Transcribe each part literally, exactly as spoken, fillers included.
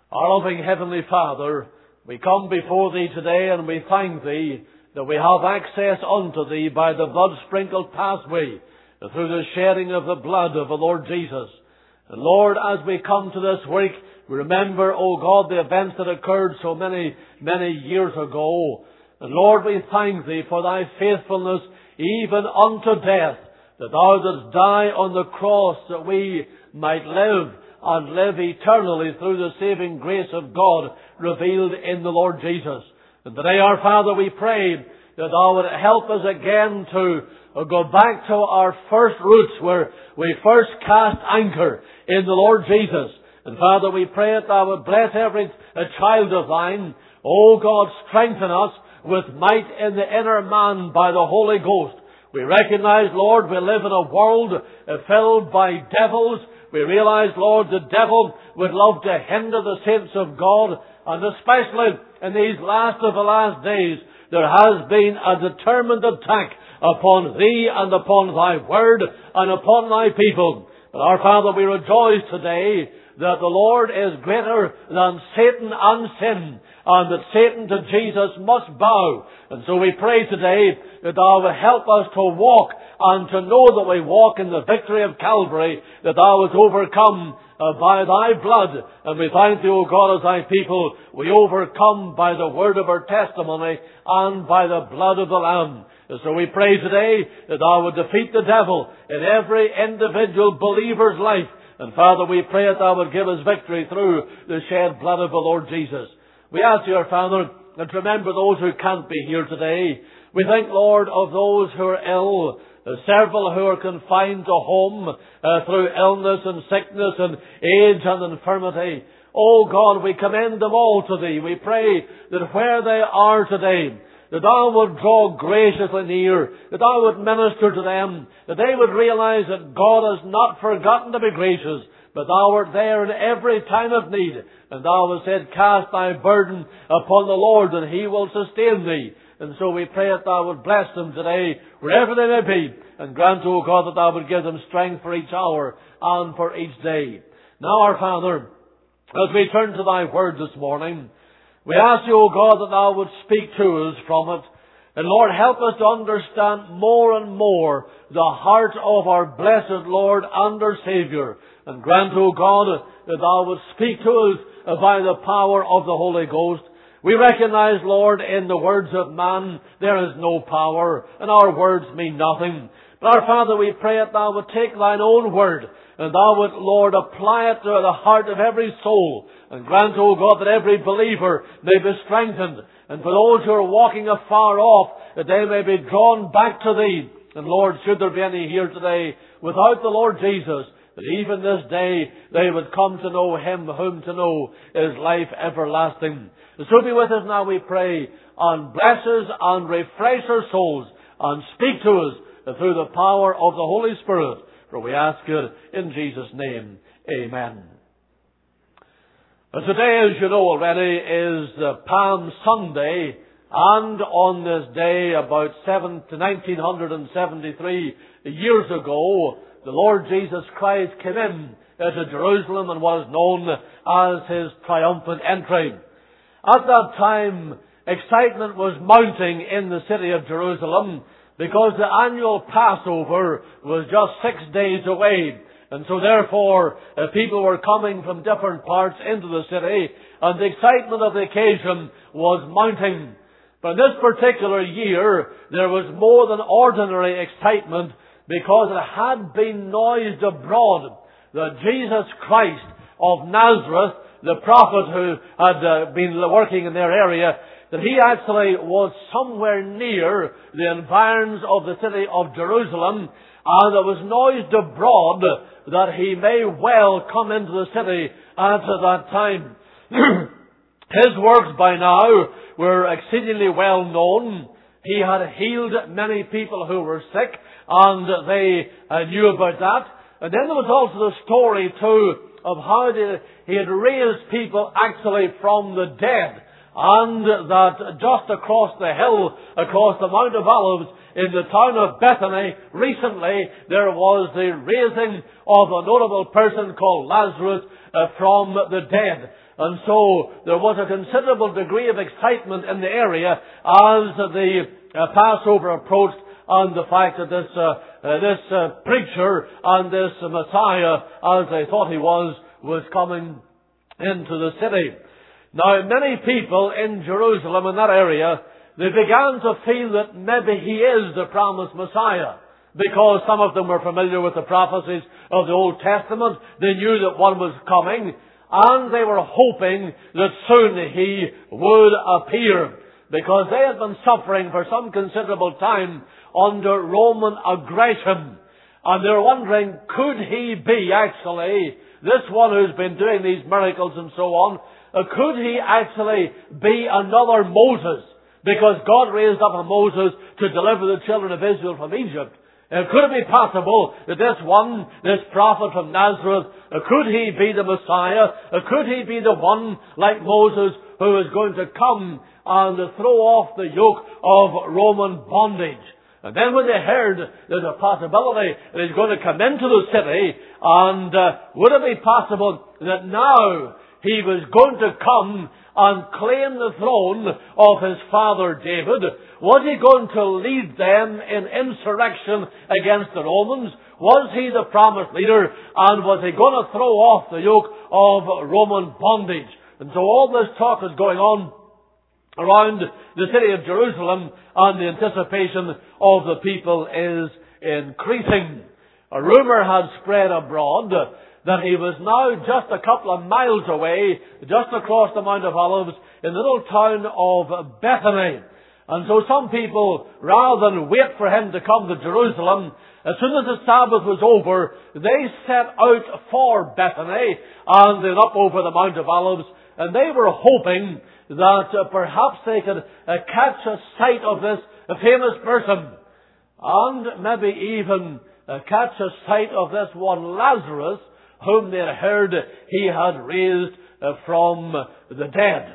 Our loving Heavenly Father, we come before Thee today and we thank Thee that we have access unto Thee by the blood-sprinkled pathway through the shedding of the blood of the Lord Jesus. And Lord, as we come to this week, we remember, O God, the events that occurred so many, many years ago. And Lord, we thank Thee for Thy faithfulness even unto death, that Thou didst die on the cross that we might live and live eternally through the saving grace of God revealed in the Lord Jesus. And today, our Father, we pray that Thou would help us again to go back to our first roots where we first cast anchor in the Lord Jesus. And Father, we pray that Thou would bless every a child of Thine. O God, strengthen us with might in the inner man by the Holy Ghost. We recognize, Lord, we live in a world filled by devils. We realize, Lord, the devil would love to hinder the saints of God, and especially in these last of the last days, there has been a determined attack upon Thee and upon Thy Word and upon Thy people. But our Father, we rejoice today that the Lord is greater than Satan and sin, and that Satan to Jesus must bow. And so we pray today that Thou will help us to walk and to know that we walk in the victory of Calvary, that Thou hast overcome uh, by Thy blood. And we thank Thee, O God, as Thy people, we overcome by the word of our testimony and by the blood of the Lamb. And so we pray today that Thou would defeat the devil in every individual believer's life. And Father, we pray that Thou would give us victory through the shed blood of the Lord Jesus. We ask You, our Father, and remember those who can't be here today. We think, Lord, of those who are ill, uh, several who are confined to home uh, through illness and sickness and age and infirmity. Oh God, we commend them all to Thee. We pray that where they are today, that Thou would draw graciously near, that Thou would minister to them, that they would realize that God has not forgotten to be gracious, but Thou art there in every time of need. And Thou hast said, cast thy burden upon the Lord, and He will sustain thee. And so we pray that Thou would bless them today, wherever they may be, and grant, O God, that Thou would give them strength for each hour and for each day. Now, our Father, as we turn to Thy Word this morning, we ask You, O God, that Thou would speak to us from it. And Lord, help us to understand more and more the heart of our blessed Lord and our Saviour. And grant, O God, that Thou would speak to us by the power of the Holy Ghost. We recognize, Lord, in the words of man there is no power, and our words mean nothing. But our Father, we pray that Thou would take Thine own word, and Thou would, Lord, apply it to the heart of every soul. And grant, O God, that every believer may be strengthened. And for those who are walking afar off, that they may be drawn back to Thee. And Lord, should there be any here today without the Lord Jesus, that even this day they would come to know Him whom to know is life everlasting. And so be with us now, we pray, and bless us and refresh our souls, and speak to us through the power of the Holy Spirit. For we ask it in Jesus' name. Amen. Today, as you know already, is uh, Palm Sunday, and on this day, about nineteen seventy-three years ago, the Lord Jesus Christ came in uh, to Jerusalem and was known as His triumphant entry. At that time, excitement was mounting in the city of Jerusalem because the annual Passover was just six days away. And so therefore, uh, people were coming from different parts into the city, and the excitement of the occasion was mounting. But in this particular year, there was more than ordinary excitement, because it had been noised abroad that Jesus Christ of Nazareth, the prophet who had uh, been working in their area, that He actually was somewhere near the environs of the city of Jerusalem, and it was noised abroad that He may well come into the city at that time. His works by now were exceedingly well known. He had healed many people who were sick, and they uh, knew about that. And then there was also the story too of how the, He had raised people actually from the dead, and that just across the hill, across the Mount of Olives, in the town of Bethany, recently there was the raising of a notable person called Lazarus uh, from the dead. And so there was a considerable degree of excitement in the area as the uh, Passover approached, and the fact that this uh, uh, this uh, preacher and this uh, Messiah, as they thought he was, was coming into the city. Now, many people in Jerusalem, in that area, they began to feel that maybe he is the promised Messiah, because some of them were familiar with the prophecies of the Old Testament. They knew that one was coming, and they were hoping that soon he would appear, because they had been suffering for some considerable time under Roman aggression. And they were wondering, could he be actually this one who's been doing these miracles and so on? Uh, could he actually be another Moses? Because God raised up a Moses to deliver the children of Israel from Egypt. Uh, could it be possible that this one, this prophet from Nazareth, uh, could he be the Messiah? Uh, could he be the one, like Moses, who is going to come and uh, throw off the yoke of Roman bondage? And then when they heard there's a possibility that he's going to come into the city, and uh, would it be possible that now he was going to come and claim the throne of his father David? Was he going to lead them in insurrection against the Romans? Was he the promised leader? And was he going to throw off the yoke of Roman bondage? And so all this talk is going on around the city of Jerusalem, and the anticipation of the people is increasing. A rumour had spread abroad that he was now just a couple of miles away, just across the Mount of Olives, in the little town of Bethany. And so some people, rather than wait for him to come to Jerusalem, as soon as the Sabbath was over, they set out for Bethany, and then up over the Mount of Olives, and they were hoping that uh, perhaps they could uh, catch a sight of this uh, famous person, and maybe even uh, catch a sight of this one Lazarus, whom they had heard he had raised uh, from the dead.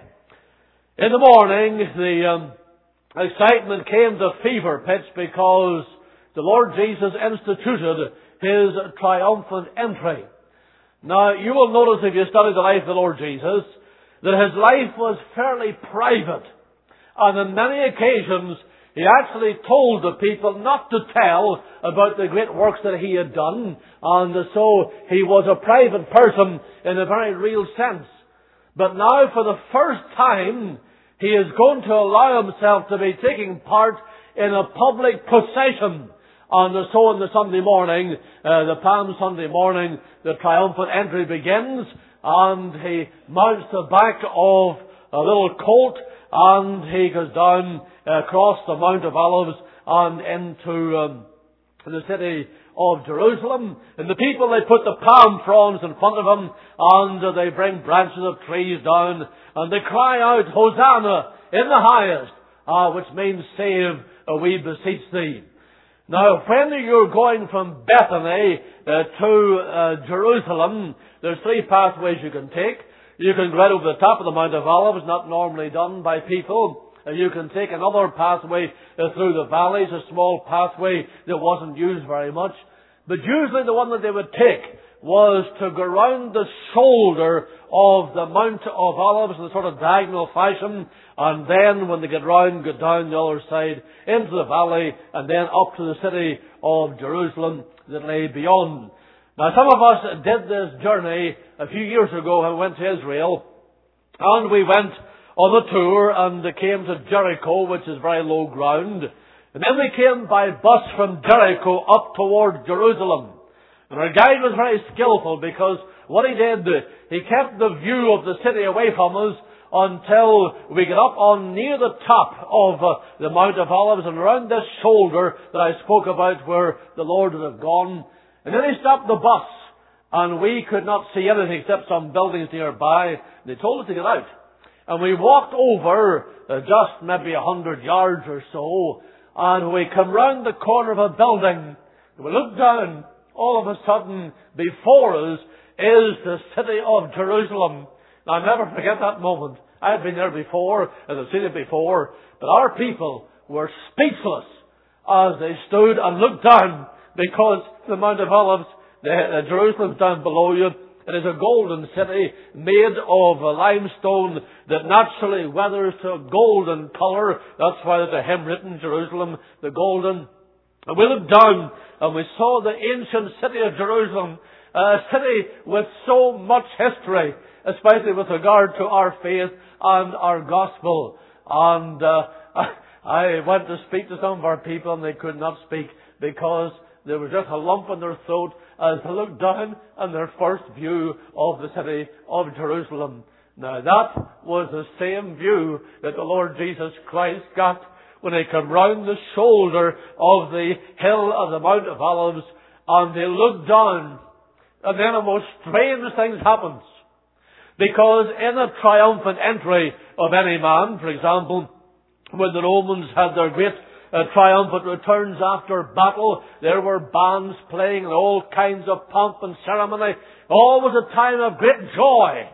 In the morning, the um, excitement came to fever pitch, because the Lord Jesus instituted his triumphant entry. Now, you will notice, if you study the life of the Lord Jesus, that his life was fairly private. And on many occasions, he actually told the people not to tell about the great works that he had done. And so he was a private person in a very real sense. But now, for the first time, he is going to allow himself to be taking part in a public procession. And so on the Sunday morning, uh, the Palm Sunday morning, the triumphant entry begins, and he mounts the back of a little colt, and he goes down uh, across the Mount of Olives and into um, the city of Jerusalem. And the people, they put the palm fronds in front of him, and uh, they bring branches of trees down, and they cry out, "Hosanna in the highest," uh, which means, "Save, uh, we beseech thee." Now, when you're going from Bethany uh, to uh, Jerusalem, there's three pathways you can take. You can go right over the top of the Mount of Olives, not normally done by people. Uh, you can take another pathway uh, through the valleys, a small pathway that wasn't used very much. But usually the one that they would take was to go round the shoulder of the Mount of Olives in a sort of diagonal fashion, and then when they get round, go down the other side into the valley, and then up to the city of Jerusalem that lay beyond. Now, some of us did this journey a few years ago when we went to Israel, and we went on a tour and came to Jericho, which is very low ground, and then we came by bus from Jericho up toward Jerusalem. And our guide was very skillful, because what he did, he kept the view of the city away from us until we got up on near the top of uh, the Mount of Olives and around this shoulder that I spoke about where the Lord would have gone. And then he stopped the bus, and we could not see anything except some buildings nearby. They told us to get out. And we walked over uh, just maybe a hundred yards or so, and we come round the corner of a building, and we looked down. All of a sudden, before us is the city of Jerusalem. Now, I'll never forget that moment. I had been there before, and I've seen it before, but our people were speechless as they stood and looked down, because the Mount of Olives, the, uh, Jerusalem's down below you, It is a golden city made of a limestone that naturally weathers to a golden colour. That's why there's a hymn written, Jerusalem the Golden. And we looked down and we saw the ancient city of Jerusalem, a city with so much history, especially with regard to our faith and our gospel. And uh, I went to speak to some of our people and they could not speak because there was just a lump in their throat as they looked down on their first view of the city of Jerusalem. Now that was the same view that the Lord Jesus Christ got when he came round the shoulder of the hill of the Mount of Olives, and they looked down, and then a most strange thing happens. Because in a triumphant entry of any man, for example, when the Romans had their great uh, triumphant returns after battle, there were bands playing and all kinds of pomp and ceremony. Always a time of great joy.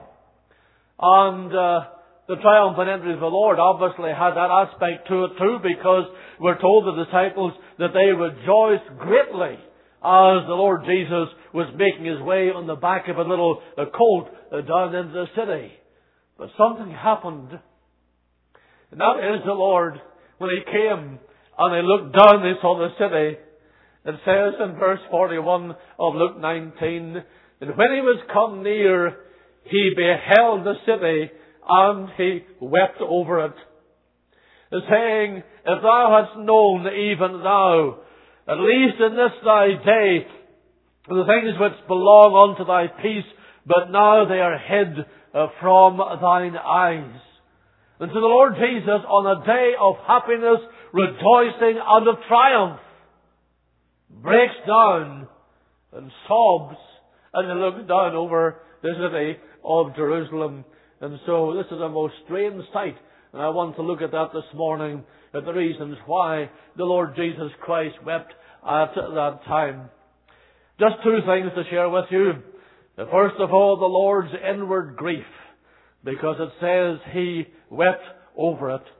And uh, the triumphant entry of the Lord obviously had that aspect to it too, because we're told the disciples that they rejoiced greatly as the Lord Jesus was making his way on the back of a little a colt uh, down into the city. But something happened. And that is the Lord, when he came and he looked down, he saw the city. It says in verse forty-one of Luke nineteen, that when he was come near, he beheld the city, and he wept over it, saying, if thou hadst known, even thou, at least in this thy day, the things which belong unto thy peace, but now they are hid uh, from thine eyes. And so the Lord Jesus, on a day of happiness, rejoicing, and of triumph, breaks down and sobs, and he looks down over the city of Jerusalem. And so this is a most strange sight, and I want to look at that this morning, at the reasons why the Lord Jesus Christ wept at that time. Just two things to share with you. First of all, the Lord's inward grief, because it says he wept over it.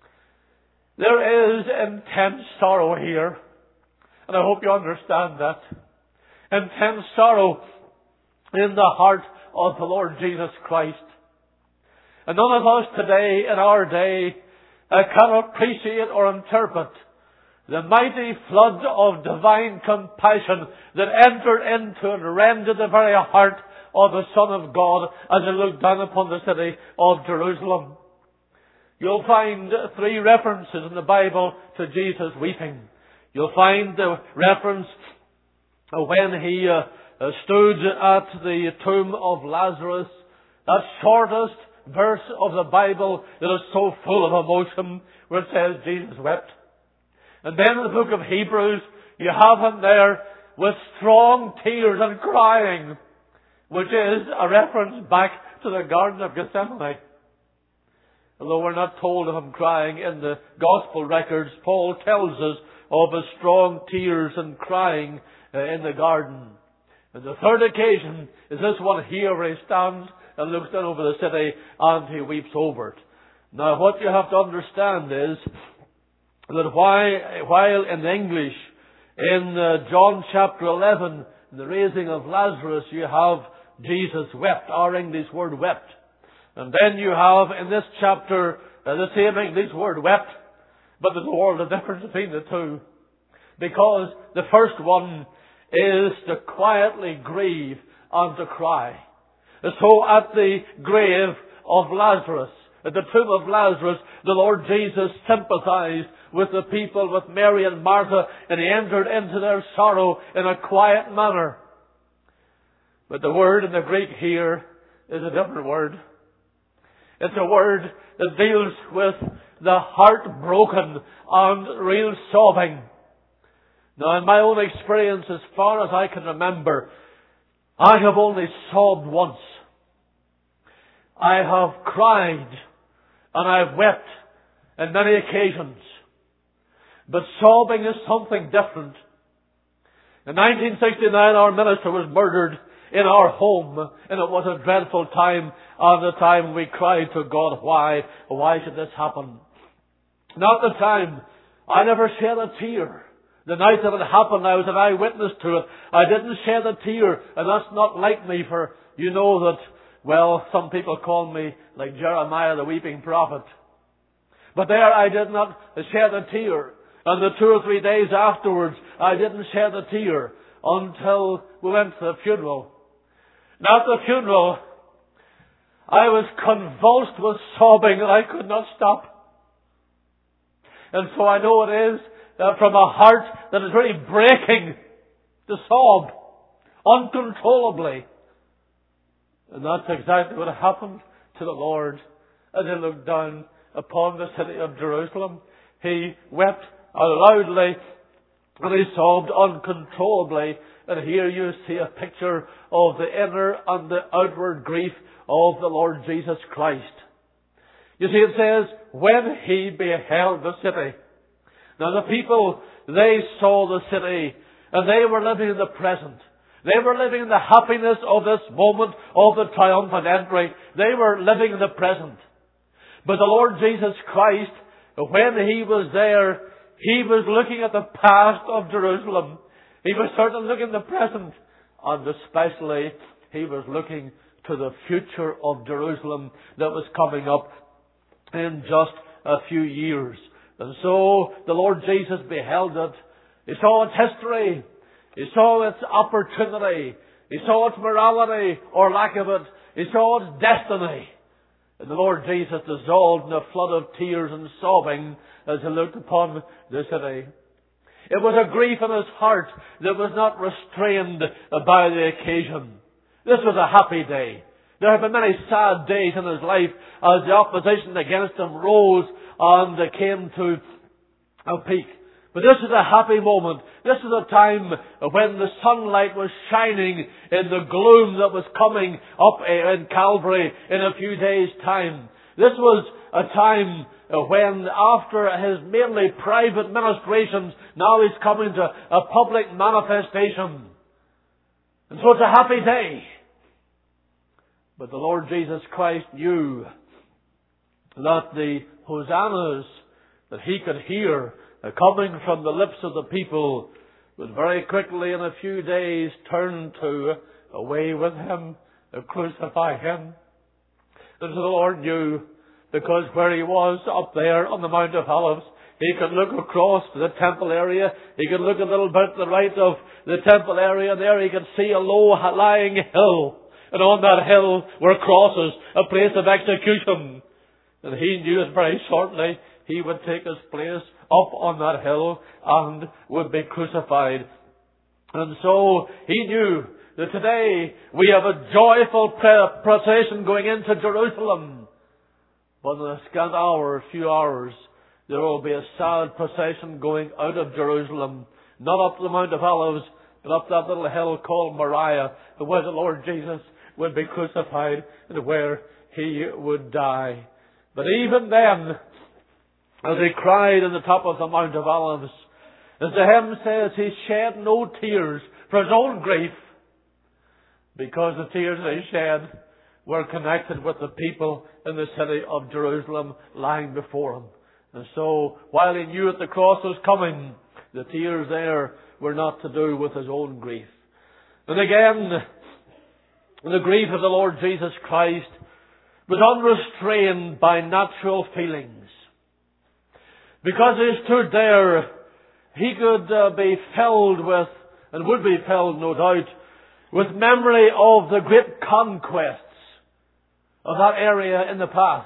There is intense sorrow here, and I hope you understand that. Intense sorrow in the heart of the Lord Jesus Christ. And none of us today, in our day, uh, can appreciate or interpret the mighty flood of divine compassion that entered into and rended the very heart of the Son of God as he looked down upon the city of Jerusalem. You'll find three references in the Bible to Jesus weeping. You'll find the reference when he uh, uh, stood at the tomb of Lazarus, that shortest verse of the Bible that is so full of emotion, where it says Jesus wept. And then in the book of Hebrews, you have him there with strong tears and crying, which is a reference back to the Garden of Gethsemane. Although we're not told of him crying in the Gospel records, Paul tells us of his strong tears and crying uh, in the garden. And the third occasion is this one here, where he stands and looks down over the city and he weeps over it. Now what you have to understand is that why, while in English, in uh, John chapter eleven, in the raising of Lazarus, you have Jesus wept, our English word wept. And then you have in this chapter uh, the same English word wept, but there's a world of difference between the two. Because the first one is to quietly grieve and to cry. So at the grave of Lazarus, at the tomb of Lazarus, the Lord Jesus sympathized with the people, with Mary and Martha, and he entered into their sorrow in a quiet manner. But the word in the Greek here is a different word. It's a word that deals with the heart broken and real sobbing. Now, in my own experience, as far as I can remember, I have only sobbed once. I have cried and I've wept on many occasions. But sobbing is something different. In nineteen sixty-nine, our minister was murdered in our home, and it was a dreadful time, and the time we cried to God, why? Why should this happen? Not the time. I never shed a tear. The night that it happened, I was an eyewitness to it. I didn't shed a tear, and that's not like me, for you know that, well, some people call me like Jeremiah the weeping prophet. But there I did not shed a tear. And the two or three days afterwards, I didn't shed a tear until we went to the funeral. Now at the funeral, I was convulsed with sobbing and I could not stop. And so I know it is uh, from a heart that is really breaking to sob uncontrollably. And that's exactly what happened to the Lord as He looked down upon the city of Jerusalem. He wept loudly and He sobbed uncontrollably. And here you see a picture of the inner and the outward grief of the Lord Jesus Christ. You see, it says, when He beheld the city. Now the people, they saw the city and they were living in the present. They were living in the happiness of this moment of the triumphant entry. They were living in the present. But the Lord Jesus Christ, when He was there, He was looking at the past of Jerusalem. He was certainly looking at the present. And especially, He was looking to the future of Jerusalem that was coming up in just a few years. And so, the Lord Jesus beheld it. He saw its history. He saw its opportunity. He saw its morality, or lack of it. He saw its destiny. And the Lord Jesus dissolved in a flood of tears and sobbing as He looked upon the city. It was a grief in His heart that was not restrained by the occasion. This was a happy day. There have been many sad days in His life as the opposition against Him rose and came to a peak. But this is a happy moment. This is a time when the sunlight was shining in the gloom that was coming up in Calvary in a few days' time. This was a time when, after His mainly private ministrations, now He's coming to a public manifestation. And so it's a happy day. But the Lord Jesus Christ knew that the hosannas that He could hear coming from the lips of the people would very quickly in a few days turn to away with Him, crucify Him. And so the Lord knew, because where He was up there on the Mount of Olives, He could look across to the temple area. He could look a little bit to the right of the temple area, and there He could see a low-lying hill. And on that hill were crosses, a place of execution. And He knew that very shortly He would take His place up on that hill and would be crucified. And so He knew that today we have a joyful procession going into Jerusalem. But in a scant hour, a few hours, there will be a sad procession going out of Jerusalem. Not up the Mount of Olives, but up that little hill called Moriah, where the Lord Jesus would be crucified and where He would die. But even then, as He cried on the top of the Mount of Olives, as the hymn says, He shed no tears for His own grief, because the tears that He shed were connected with the people in the city of Jerusalem lying before Him. And so, while He knew that the cross was coming, the tears there were not to do with His own grief. And again, the grief of the Lord Jesus Christ was unrestrained by natural feelings. Because He stood there, He could uh, be filled with, and would be filled no doubt, with memory of the great conquests of that area in the past.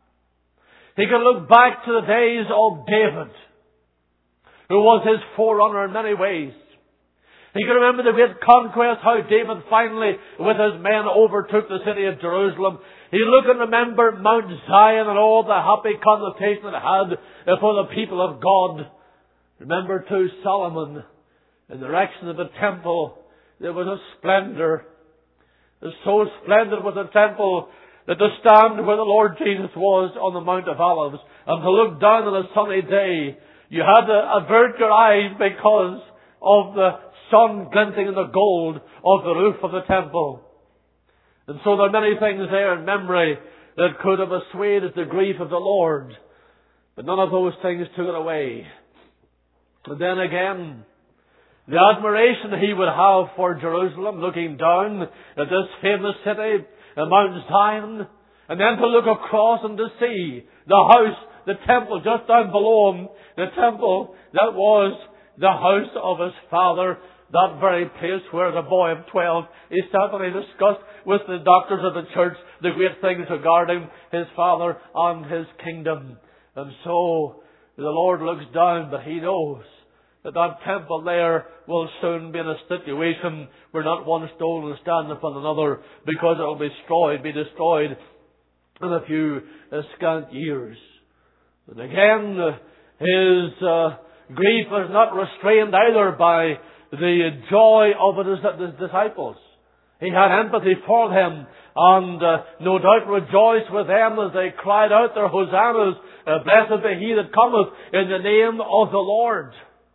He could look back to the days of David, who was his forerunner in many ways. He could remember the great conquest, how David finally, with his men, overtook the city of Jerusalem. He looked and remembered Mount Zion and all the happy connotation it had for the people of God. Remember too Solomon, in the erection of the temple, there was a splendor. It was so splendid was the temple that to stand where the Lord Jesus was on the Mount of Olives and to look down on a sunny day, you had to avert your eyes because of the sun glinting in the gold of the roof of the temple. And so there are many things there in memory that could have assuaged the grief of the Lord. But none of those things took it away. And then again, the admiration he would have for Jerusalem, looking down at this famous city, the Mount Zion, and then to look across and to see the house, the temple just down below him, the temple that was the house of his father, that very place where the boy of twelve is certainly discussed with the doctors of the church the great things regarding his father and his kingdom. And so the Lord looks down, but he knows that that temple there will soon be in a situation where not one stone will stand upon another, because it will be destroyed, be destroyed in a few uh, scant years. And again, uh, his uh, grief was not restrained either by the joy of his, his disciples. He had empathy for them, and uh, no doubt rejoiced with them as they cried out their hosannas, uh, blessed be he that cometh in the name of the Lord.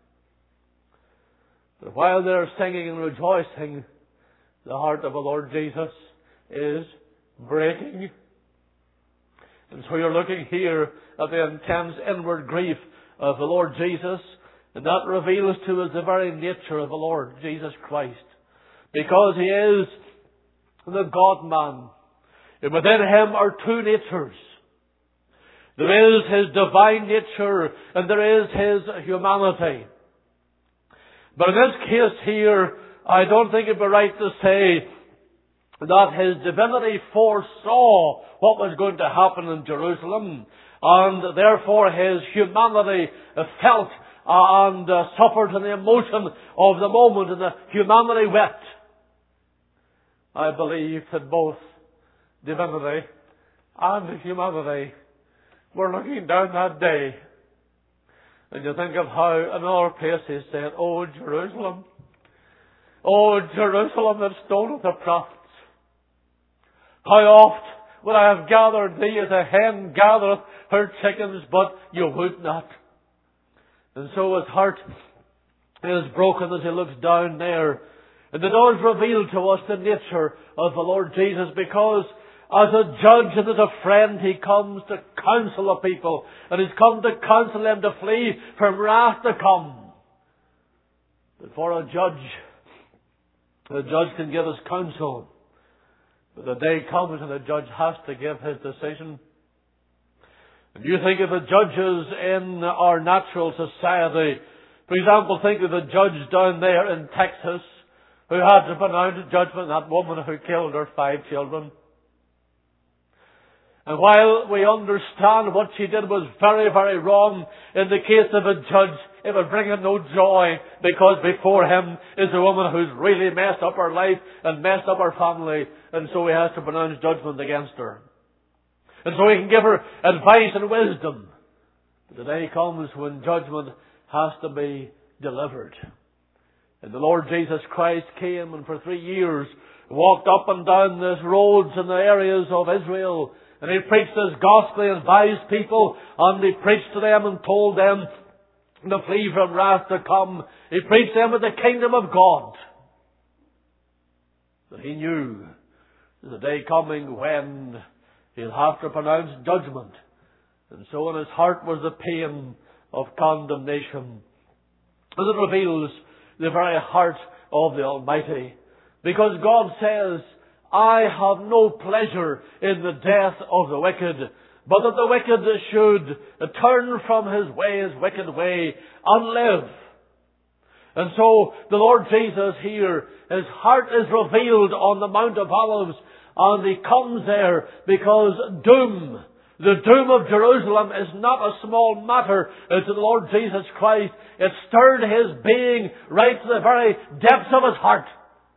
But while they're singing and rejoicing, the heart of the Lord Jesus is breaking. And so you're looking here at the intense inward grief of the Lord Jesus, and that reveals to us the very nature of the Lord Jesus Christ. Because He is the God-man. And within Him are two natures. There is His divine nature, and there is His humanity. But in this case here, I don't think it'd be right to say that His divinity foresaw what was going to happen in Jerusalem, and therefore His humanity felt and uh, suffered in the emotion of the moment, and the humanity wept. I believe that both divinity and humanity were looking down that day. And you think of how in other places said, "Oh Jerusalem, oh Jerusalem that stoneth the prophets, how oft would I have gathered thee as a hen gathereth her chickens, but you would not." And so his heart is broken as he looks down there. And it does reveal to us the nature of the Lord Jesus, because as a judge and as a friend, He comes to counsel the people. And He's come to counsel them to flee from wrath to come. But for a judge, the judge can give his counsel. But the day comes and the judge has to give his decision. And you think of the judges in our natural society. For example, think of the judge down there in Texas who had to pronounce judgment on that woman who killed her five children. And while we understand what she did was very, very wrong, in the case of a judge, it would bring him no joy, because before him is a woman who's really messed up her life and messed up her family, and so he has to pronounce judgment against her. And so he can give her advice and wisdom. But the day comes when judgment has to be delivered. And the Lord Jesus Christ came and for three years walked up and down these roads in the areas of Israel. And He preached His gospel, He advised people, and He preached to them and told them to flee from wrath to come. He preached them of the kingdom of God. But He knew there's a day coming when He'll have to pronounce judgment. And so in His heart was the pain of condemnation. As it reveals the very heart of the Almighty. Because God says, "I have no pleasure in the death of the wicked, but that the wicked should turn from his way, his wicked way, and live." And so the Lord Jesus here, His heart is revealed on the Mount of Olives, and He comes there because doom, the doom of Jerusalem, is not a small matter to the Lord Jesus Christ. It stirred His being right to the very depths of His heart.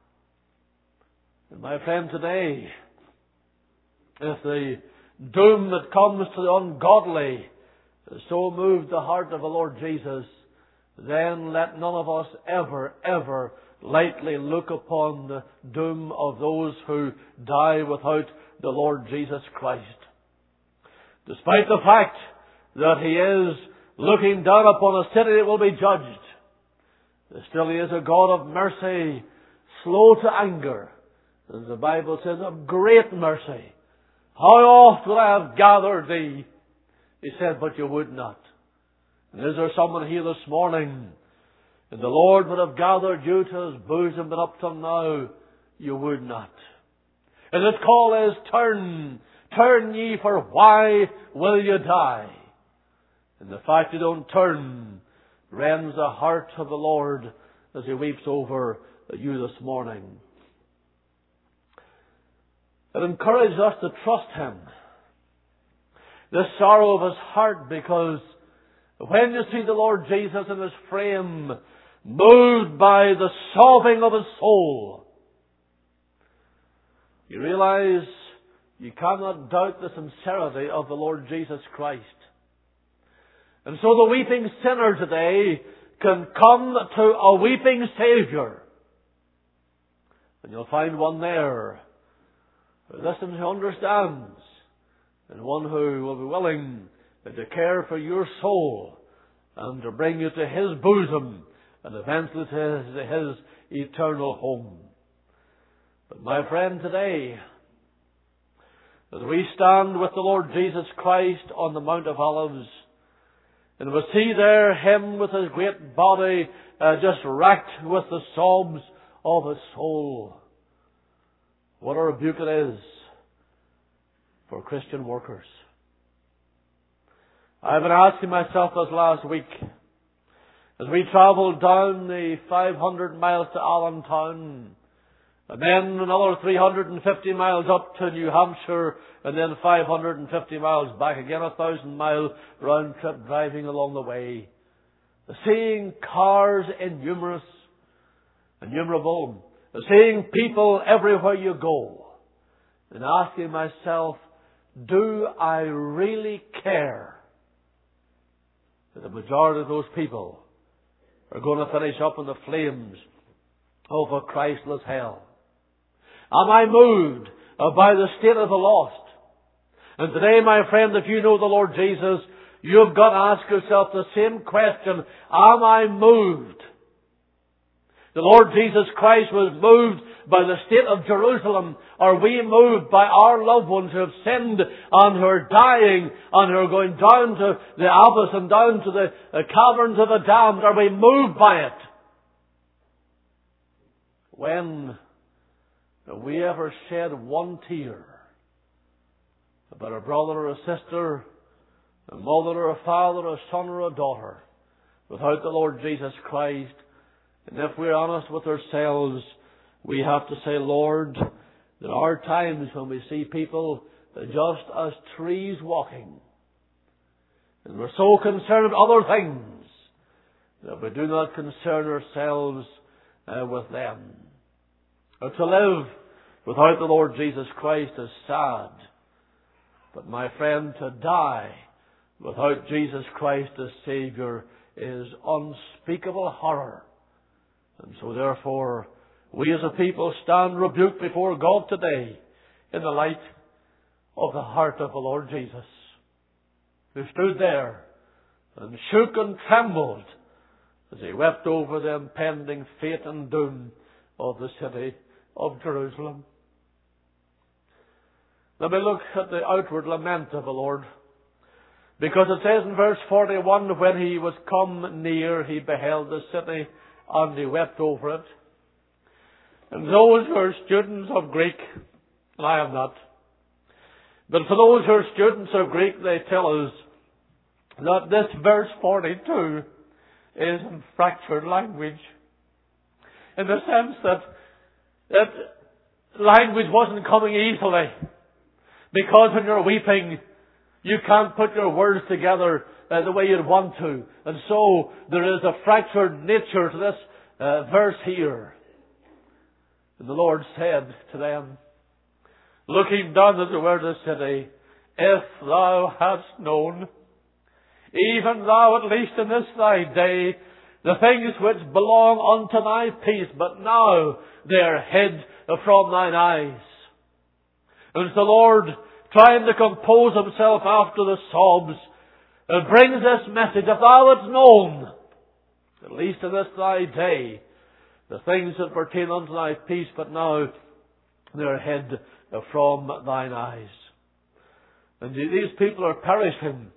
And my friend, today, if the doom that comes to the ungodly so moved the heart of the Lord Jesus, then let none of us ever, ever lightly look upon the doom of those who die without the Lord Jesus Christ. Despite the fact that He is looking down upon a city that will be judged, still He is a God of mercy, slow to anger, as the Bible says, of great mercy. "How oft would I have gathered thee?" He said, "but you would not." And is there someone here this morning, and the Lord would have gathered you to His bosom, but up till now you would not? And His call is, turn, turn ye, for why will you die? And the fact you don't turn rends the heart of the Lord as He weeps over you this morning. It encourages us to trust Him. The sorrow of His heart, because when you see the Lord Jesus in His frame, moved by the sobbing of His soul, you realize you cannot doubt the sincerity of the Lord Jesus Christ. And so the weeping sinner today can come to a weeping Saviour. And you'll find one there who listens, who understands, and one who will be willing to care for your soul and to bring you to His bosom and eventually to His, his eternal home. But my friend, today, as we stand with the Lord Jesus Christ on the Mount of Olives, and we see there Him with His great body uh, just racked with the sobs of His soul, what a rebuke it is for Christian workers. I've been asking myself this last week, as we travelled down the five hundred miles to Allentown, and then another three hundred fifty miles up to New Hampshire, and then five hundred fifty miles back again, a thousand mile round trip driving along the way, seeing cars innumerous, innumerable, seeing people everywhere you go, and asking myself, do I really care that the majority of those people are going to finish up in the flames of a Christless hell? Am I moved by the state of the lost? And today, my friend, if you know the Lord Jesus, you've got to ask yourself the same question. Am I moved? The Lord Jesus Christ was moved by the state of Jerusalem. Are we moved by our loved ones who have sinned and who are dying and who are going down to the abyss and down to the caverns of the damned? Are we moved by it? When have we ever shed one tear about a brother or a sister, a mother or a father, a son or a daughter, without the Lord Jesus Christ? And if we're honest with ourselves, we have to say, Lord, there are times when we see people just as trees walking, and we're so concerned with other things that we do not concern ourselves uh, with them. Or to live without the Lord Jesus Christ is sad. But my friend, to die without Jesus Christ as Saviour is unspeakable horror. And so therefore, we as a people stand rebuked before God today in the light of the heart of the Lord Jesus, who stood there and shook and trembled as He wept over the impending fate and doom of the city of Jerusalem. Let me look at the outward lament of the Lord, because it says in verse forty-one, when He was come near, He beheld the city, and He wept over it. And those who are students of Greek, and I am not, but for those who are students of Greek, they tell us that this verse forty-two is in fractured language, in the sense that that language wasn't coming easily, because when you're weeping, you can't put your words together uh, the way you'd want to. And so there is a fractured nature to this uh, verse here. And the Lord said to them, looking down as it were the city, if thou hadst known, even thou at least in this thy day, the things which belong unto thy peace, but now they are hid from thine eyes. And the Lord, trying to compose Himself after the sobs, and brings this message, if thou hadst known, at least in this thy day, the things that pertain unto thy peace, but now they are hid from thine eyes. And these people are perishing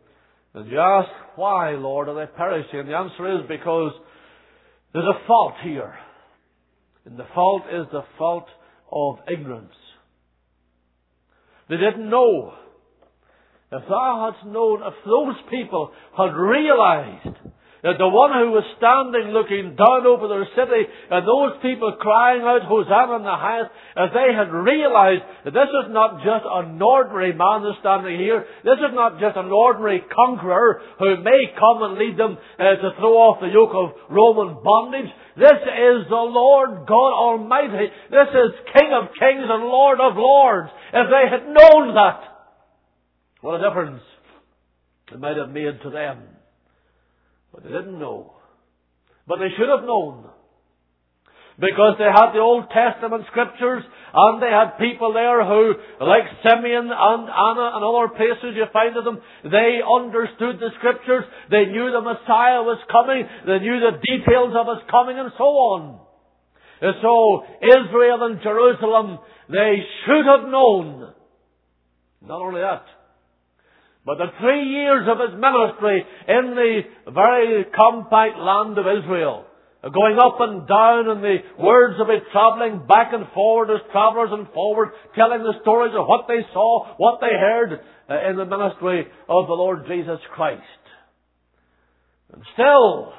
And you ask, why, Lord, are they perishing? And the answer is because there's a fault here. And the fault is the fault of ignorance. They didn't know. If thou hadst known, if those people had realized that the one who was standing looking down over their city, and those people crying out, Hosanna in the highest, if they had realized that this is not just an ordinary man that's standing here, this is not just an ordinary conqueror who may come and lead them uh, to throw off the yoke of Roman bondage. This is the Lord God Almighty. This is King of Kings and Lord of Lords. If they had known that, what a difference it might have made to them. But they didn't know. But they should have known. Because they had the Old Testament Scriptures, and they had people there who, like Simeon and Anna and other places you find of them, they understood the Scriptures, they knew the Messiah was coming, they knew the details of His coming, and so on. And so, Israel and Jerusalem, they should have known. Not only that, but the three years of His ministry in the very compact land of Israel, going up and down, and the words of it travelling back and forward as travellers and forward, telling the stories of what they saw, what they heard uh, in the ministry of the Lord Jesus Christ. And still,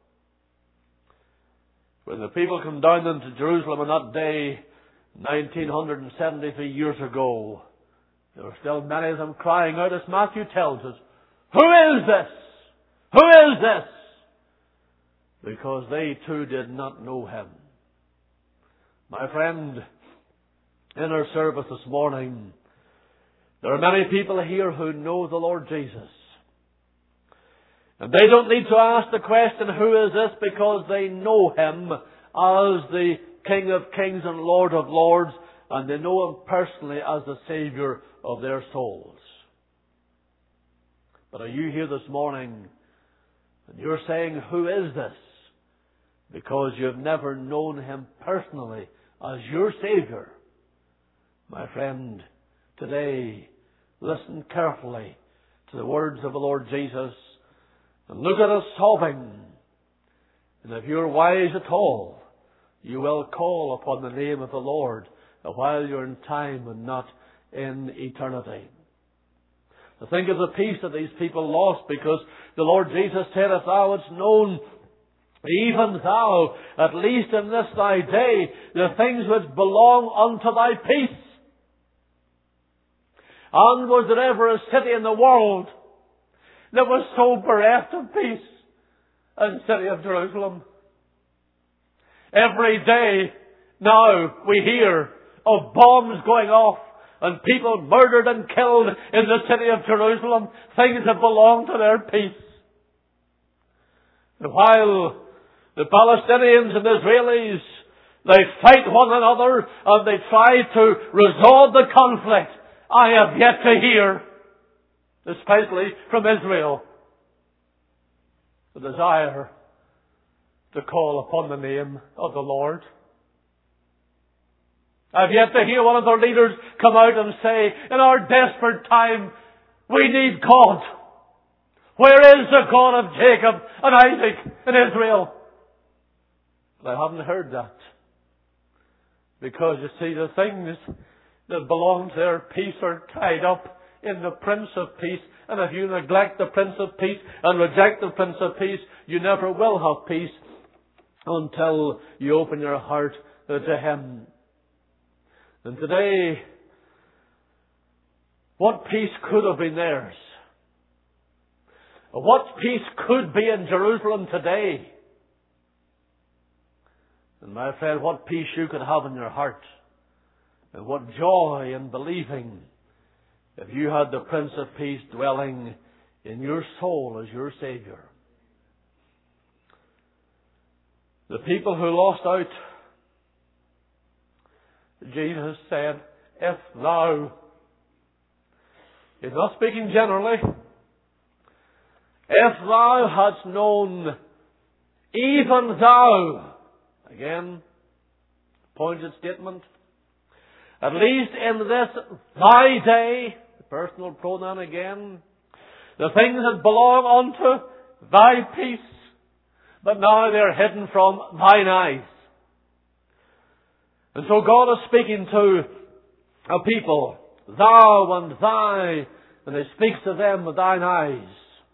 when the people come down into Jerusalem on that day, nineteen seventy-three years ago, there were still many of them crying out, as Matthew tells us, who is this? Who is this? Because they too did not know Him. My friend, in our service this morning, there are many people here who know the Lord Jesus. And they don't need to ask the question, who is this? Because they know Him as the King of Kings and Lord of Lords, and they know Him personally as the Saviour of their souls. But are you here this morning and you're saying, who is this? Because you've never known Him personally as your Saviour. My friend, today, listen carefully to the words of the Lord Jesus and look at us sobbing. And if you're wise at all, you will call upon the name of the Lord while you're in time and not in eternity. To think of the peace that these people lost, because the Lord Jesus said, if thou hadst known, even thou, at least in this thy day, the things which belong unto thy peace. And was there ever a city in the world that was so bereft of peace as the city of Jerusalem? Every day now we hear of bombs going off and people murdered and killed in the city of Jerusalem, things that belong to their peace. And while the Palestinians and Israelis, they fight one another and they try to resolve the conflict, I have yet to hear, especially from Israel, the desire to call upon the name of the Lord. I've yet to hear one of their leaders come out and say, in our desperate time, we need God. Where is the God of Jacob and Isaac and Israel? But I haven't heard that. Because you see, the things that belong to their peace are tied up in the Prince of Peace. And if you neglect the Prince of Peace and reject the Prince of Peace, you never will have peace until you open your heart to Him. And today, what peace could have been theirs? What peace could be in Jerusalem today? And my friend, what peace you could have in your heart. And what joy in believing if you had the Prince of Peace dwelling in your soul as your Saviour. The people who lost out, Jesus said, if thou, He's not speaking generally, if thou hadst known, even thou, again, pointed statement, at least in this thy day, the personal pronoun again, the things that belong unto thy peace, but now they are hidden from thine eyes. And so God is speaking to a people, thou and thy, and He speaks to them with thine eyes.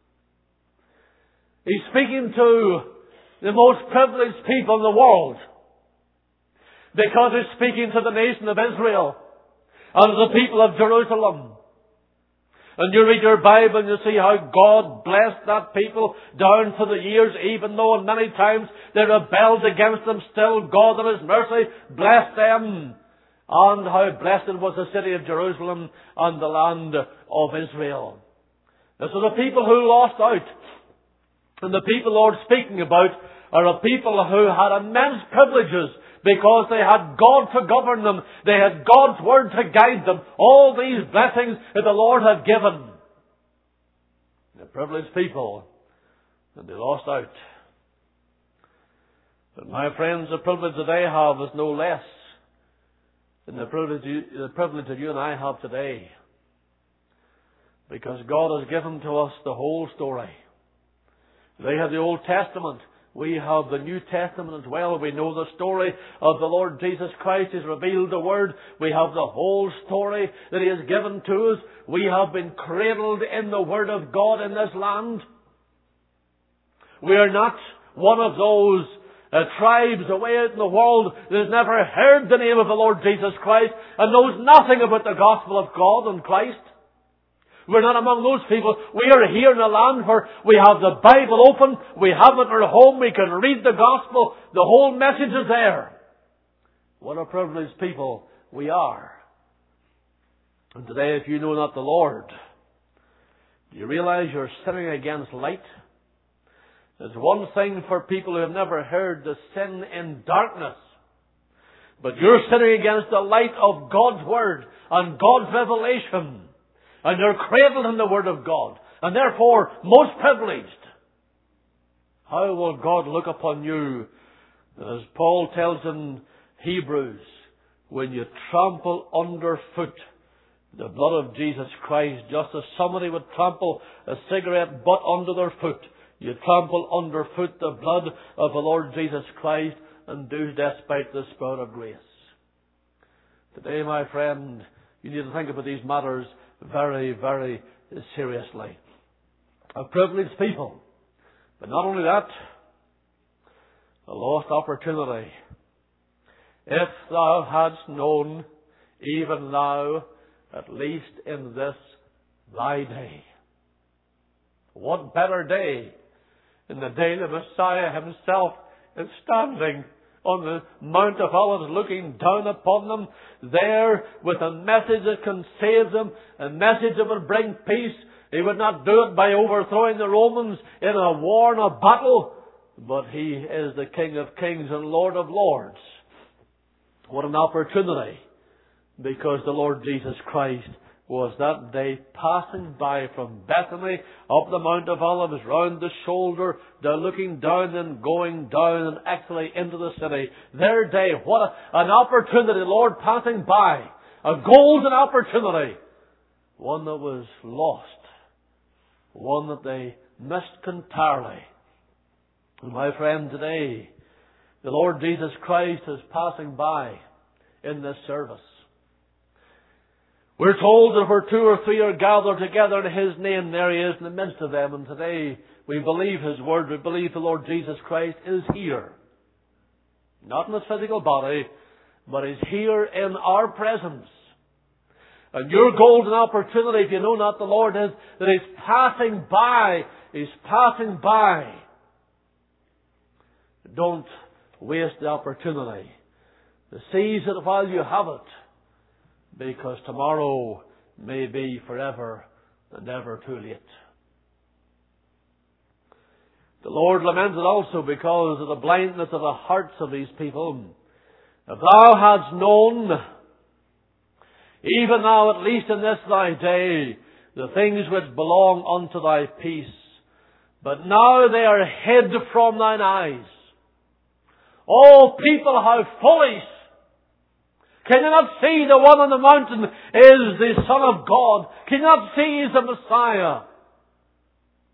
He's speaking to the most privileged people in the world, because He's speaking to the nation of Israel and to the people of Jerusalem. And you read your Bible and you see how God blessed that people down through the years, even though many times they rebelled against them, still God in His mercy blessed them. And how blessed was the city of Jerusalem and the land of Israel. And so the people who lost out, and the people Lord's speaking about, are a people who had immense privileges, because they had God to govern them. They had God's Word to guide them. All these blessings that the Lord had given. They're privileged people, and they lost out. But my friends, the privilege that they have is no less than the privilege, the privilege that you and I have today. Because God has given to us the whole story. They had the Old Testament. We have the New Testament as well. We know the story of the Lord Jesus Christ. He's revealed the Word. We have the whole story that He has given to us. We have been cradled in the Word of God in this land. We are not one of those uh, tribes away out in the world that has never heard the name of the Lord Jesus Christ and knows nothing about the gospel of God and Christ. We're not among those people. We are here in a land where we have the Bible open. We have it in our home. We can read the gospel. The whole message is there. What a privileged people we are. And today, if you know not the Lord, do you realize you're sinning against light? It's one thing for people who have never heard to sin in darkness. But you're sinning against the light of God's Word and God's revelation. And you're cradled in the Word of God, and therefore most privileged. How will God look upon you? As Paul tells in Hebrews, when you trample underfoot the blood of Jesus Christ, just as somebody would trample a cigarette butt under their foot, you trample underfoot the blood of the Lord Jesus Christ, and do despite the Spirit of grace. Today, my friend, you need to think about these matters very, very seriously. A privileged people. But not only that, a lost opportunity. If thou hadst known, even now, at least in this thy day. What better day in the day the Messiah Himself is standing on the Mount of Olives, looking down upon them, there with a message that can save them, a message that will bring peace. He would not do it by overthrowing the Romans in a war and a battle, but He is the King of Kings and Lord of Lords. What an opportunity, because the Lord Jesus Christ was that day passing by from Bethany up the Mount of Olives, round the shoulder, down, looking down and going down and actually into the city. Their day, what a, an opportunity, Lord, passing by. A golden opportunity. One that was lost. One that they missed entirely. And my friend, today, the Lord Jesus Christ is passing by in this service. We're told that where two or three are gathered together in His name, there He is in the midst of them. And today we believe His Word. We believe the Lord Jesus Christ is here. Not in His physical body, but He's here in our presence. And your golden opportunity, if you know not the Lord, is that He's passing by. He's passing by. Don't waste the opportunity to seize it while you have it. Because tomorrow may be forever and ever too late. The Lord lamented also because of the blindness of the hearts of these people. If thou hadst known, even now at least in this thy day, the things which belong unto thy peace, but now they are hid from thine eyes. O people, how foolish! Can you not see the one on the mountain is the Son of God? Can you not see He's the Messiah?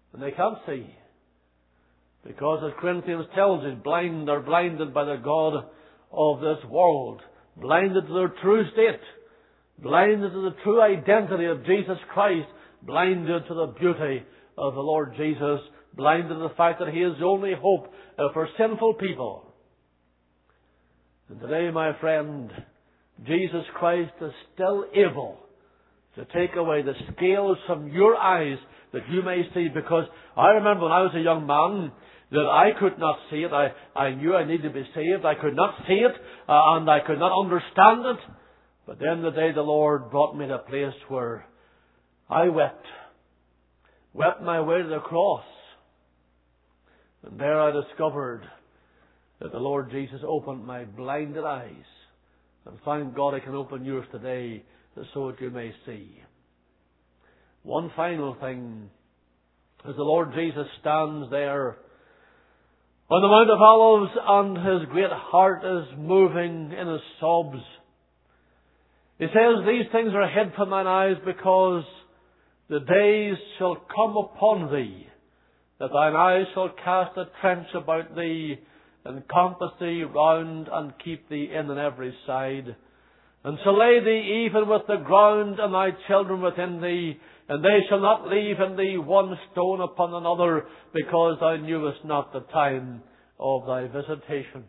And they can't see. Because as Corinthians tells us, blind, they're blinded by the God of this world. Blinded to their true state. Blinded to the true identity of Jesus Christ. Blinded to the beauty of the Lord Jesus. Blinded to the fact that He is the only hope uh, for sinful people. And today, my friend, Jesus Christ is still able to take away the scales from your eyes that you may see. Because I remember when I was a young man that I could not see it. I, I knew I needed to be saved. I could not see it uh, and I could not understand it. But then the day the Lord brought me to a place where I wept. Wept my way to the cross. And there I discovered that the Lord Jesus opened my blinded eyes. And thank God I can open yours today so that you may see. One final thing. As the Lord Jesus stands there on the Mount of Olives and His great heart is moving in His sobs, He says, "These things are hid from mine eyes because the days shall come upon thee, that thine eyes shall cast a trench about thee, and compass thee round, and keep thee in on every side. And shall lay thee even with the ground, and thy children within thee, and they shall not leave in thee one stone upon another, because thou knewest not the time of thy visitation."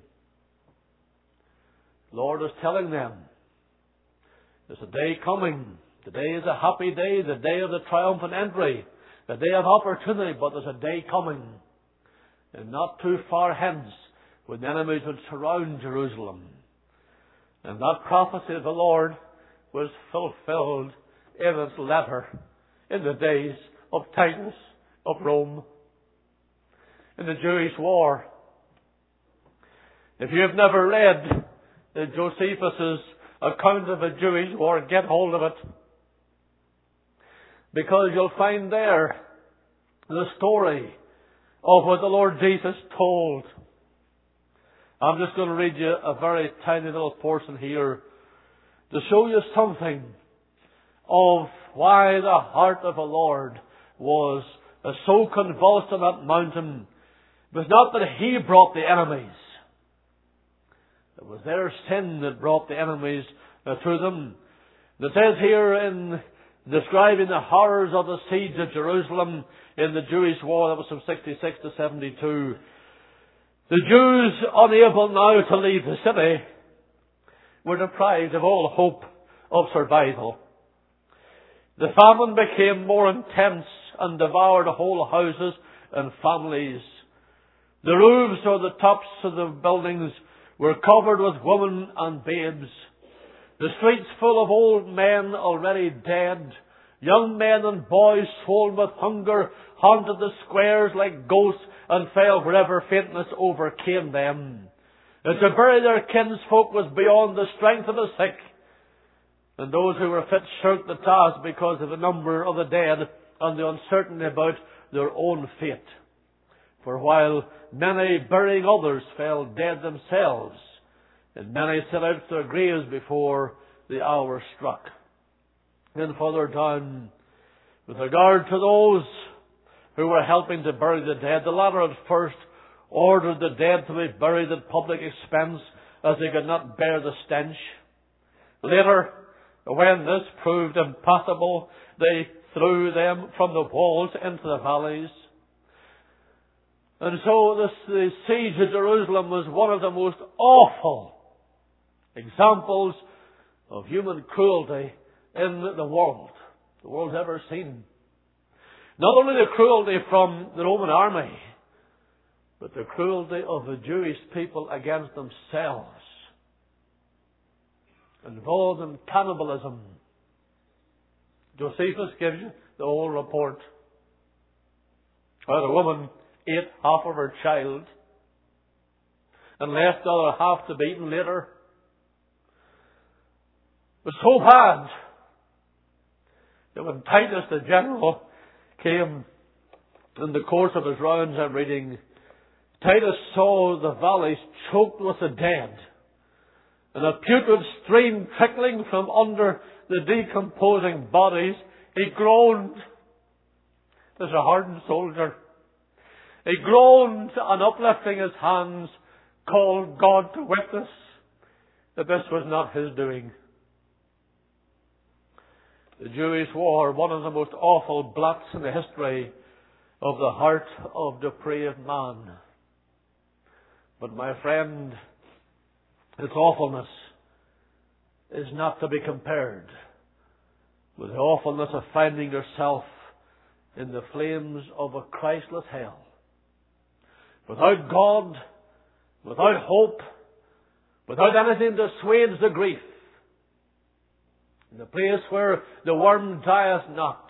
The Lord is telling them, there's a day coming. Today is a happy day, the day of the triumphant entry, the day of opportunity, but there's a day coming, and not too far hence, when the enemies would surround Jerusalem. And that prophecy of the Lord was fulfilled in its letter in the days of Titus of Rome, in the Jewish war. If you have never read Josephus' account of a Jewish war, get hold of it. Because you'll find there the story of what the Lord Jesus told. I'm just going to read you a very tiny little portion here to show you something of why the heart of the Lord was so convulsed on that mountain. It was not that He brought the enemies. It was their sin that brought the enemies uh, to them. It says here in describing the horrors of the siege of Jerusalem in the Jewish war that was from sixty-six to seventy-two. The Jews, unable now to leave the city, were deprived of all hope of survival. The famine became more intense and devoured whole houses and families. The roofs or the tops of the buildings were covered with women and babes. The streets full of old men already dead. Young men and boys swollen with hunger haunted the squares like ghosts and fell wherever faintness overcame them. And to bury their kinsfolk was beyond the strength of the sick. And those who were fit shirked the task because of the number of the dead and the uncertainty about their own fate. For while many burying others fell dead themselves, and many set out to their graves before the hour struck. Then further down, with regard to those who were helping to bury the dead, the latter at first ordered the dead to be buried at public expense, as they could not bear the stench. Later, when this proved impossible, they threw them from the walls into the valleys. And so this, the siege of Jerusalem was one of the most awful examples of human cruelty in the world, the world's ever seen. Not only the cruelty from the Roman army, but the cruelty of the Jewish people against themselves, involved in cannibalism. Josephus gives you the whole report. How the woman ate half of her child and left the other half to be eaten later. It was so bad that when Titus the general came in the course of his rounds and reading, Titus saw the valleys choked with the dead, and a putrid stream trickling from under the decomposing bodies. He groaned. as a hardened soldier. He groaned and uplifting his hands called God to witness that this was not his doing. The Jewish war, one of the most awful blots in the history of the heart of depraved man. But my friend, its awfulness is not to be compared with the awfulness of finding yourself in the flames of a Christless hell. Without God, without hope, without anything to assuage the grief. In the place where the worm dieth not.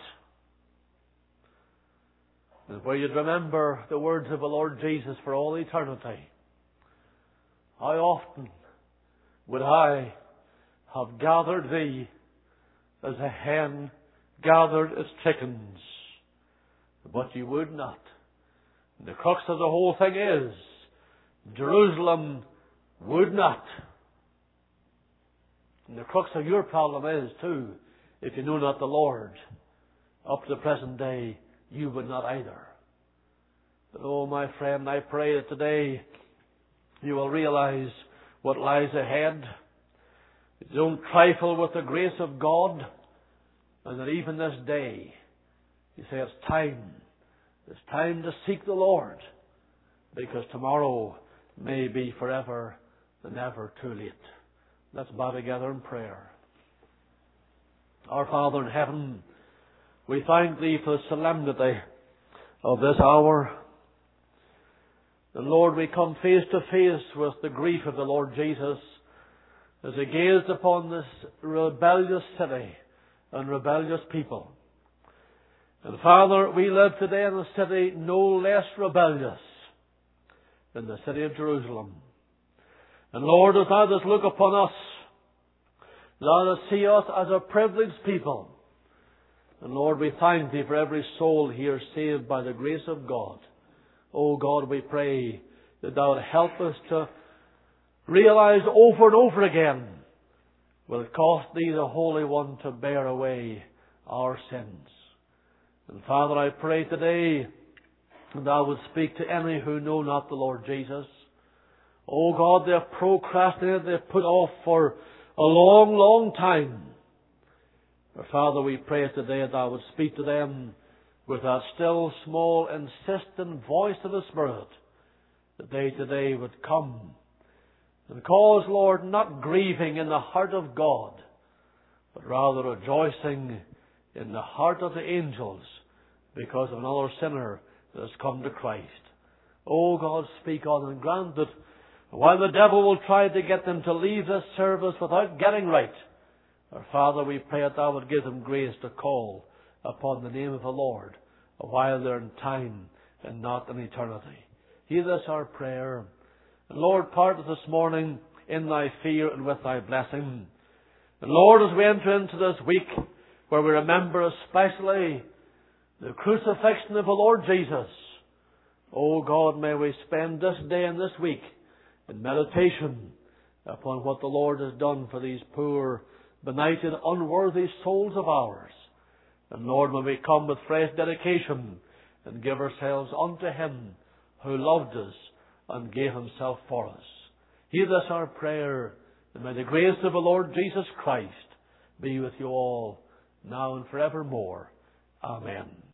And where you'd remember the words of the Lord Jesus for all eternity. How often would I have gathered thee as a hen gathered its chickens, but you would not. And the crux of the whole thing is, Jerusalem would not. And the crux of your problem is too, if you know not the Lord, up to the present day, you would not either. But oh my friend, I pray that today you will realize what lies ahead. Don't trifle with the grace of God, and that even this day, you say it's time. It's time to seek the Lord, because tomorrow may be forever and ever too late. Let's bow together in prayer. Our Father in heaven, we thank Thee for the solemnity of this hour. And Lord, we come face to face with the grief of the Lord Jesus as He gazed upon this rebellious city and rebellious people. And Father, we live today in a city no less rebellious than the city of Jerusalem. And Lord, as Thou dost look upon us, Thou dost see us as a privileged people. And Lord, we thank Thee for every soul here saved by the grace of God. Oh God, we pray that Thou would help us to realize over and over again, will it cost Thee, the Holy One, to bear away our sins. And Father, I pray today that Thou would speak to any who know not the Lord Jesus. Oh God, they have procrastinated, they have put off for a long, long time. But Father, we pray today that Thou would speak to them with that still, small, insistent voice of the Spirit, that they today would come and cause, Lord, not grieving in the heart of God, but rather rejoicing in the heart of the angels because of another sinner that has come to Christ. Oh God, speak on and grant that while the devil will try to get them to leave this service without getting right, our Father, we pray that Thou would give them grace to call upon the name of the Lord while they're in time and not in eternity. Hear this our prayer. And Lord, part of this morning in Thy fear and with Thy blessing. And Lord, as we enter into this week where we remember especially the crucifixion of the Lord Jesus, oh God, may we spend this day and this week in meditation upon what the Lord has done for these poor, benighted, unworthy souls of ours. And Lord, may we come with fresh dedication and give ourselves unto Him who loved us and gave Himself for us. Hear this our prayer, and may the grace of the Lord Jesus Christ be with you all, now and forevermore. Amen.